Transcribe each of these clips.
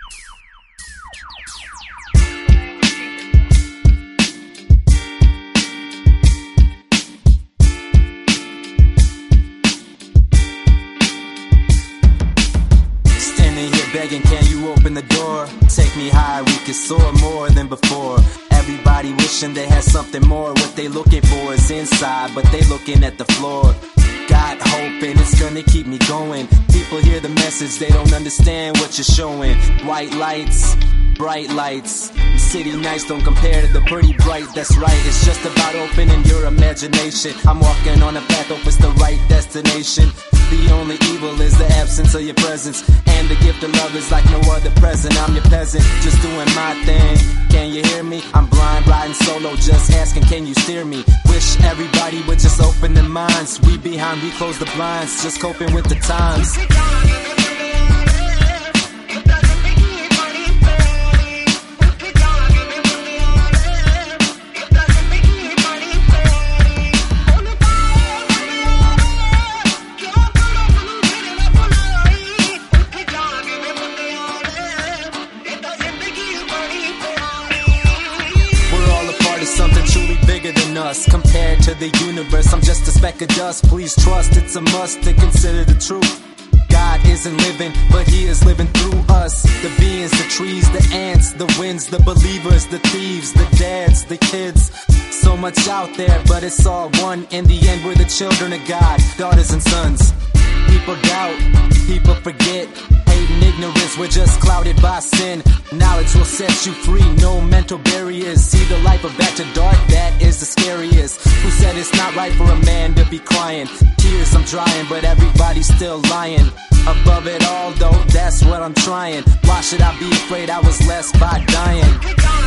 Begging, can you open the door? Take me high, we can soar more than before. Everybody wishing they had something more. What they looking for is inside, but they looking at the floor. Got hope and it's gonna keep me going. People hear the message, they don't understand what you're showing. White lights, bright lights. City nights don't compare to the pretty bright, that's right. It's just about opening your imagination. I'm walking on a path, hope it's the right destination. The only evil is the absence of your presence, and the gift of love is like no other present. I'm your peasant, just doing my thing. Can you hear me? I'm blind, riding solo, just asking, can you steer me? Wish everybody would just open their minds. We behind, we close the blinds, just coping with the times. Something truly bigger than us. Compared to the universe, I'm just a speck of dust. Please trust, it's a must to consider the truth. God isn't living, but He is living through us. The beings, the trees, the ants, the winds, the believers, the thieves, the dads, the kids. So much out there, but it's all one. In the end, we're the children of God, daughters and sons. People doubt, people forget. Hate and ignorance, we're just clouded by sin. Knowledge will set you free, no mental barriers. See the light but back to dark, that is the scariest. Who said it's not right for a man to be crying? Tears I'm drying, but everybody's still lying. Above it all though, that's what I'm trying. Why should I be afraid? I was less by dying.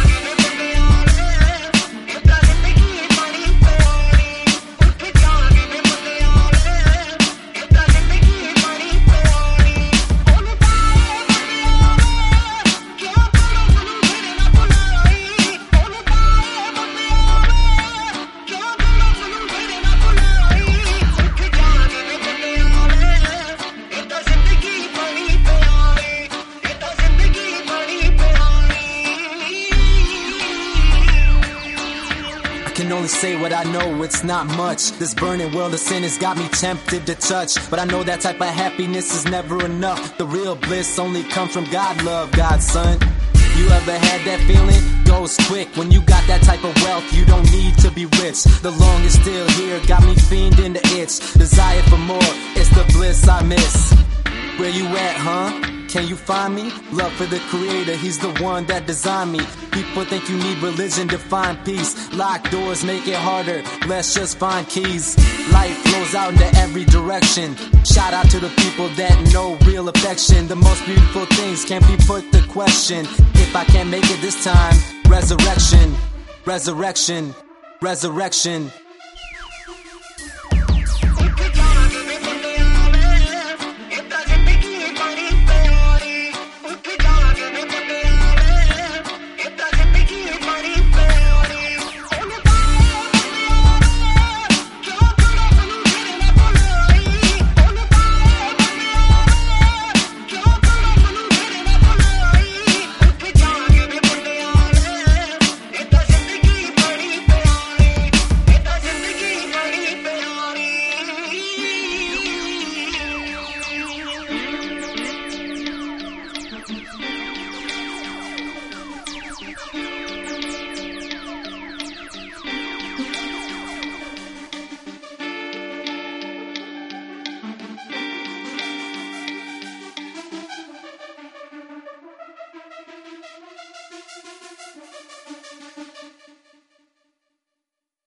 I can only say what I know, it's not much. This burning world of sin has got me tempted to touch, but I know that type of happiness is never enough. The real bliss only comes from God, love, God's son. You ever had that feeling? Goes quick when you got that type of wealth. You don't need to be rich. The long is still here, got me fiending the itch. Desire for more, it's the bliss I miss. Where you at, huh? Can you find me? Love for the creator, he's the one that designed me. People think you need religion to find peace. Lock doors make it harder, let's just find keys. Light flows out into every direction. Shout out to the people that know real affection. The most beautiful things can't be put to question. If I can't make it this time, resurrection, resurrection, resurrection.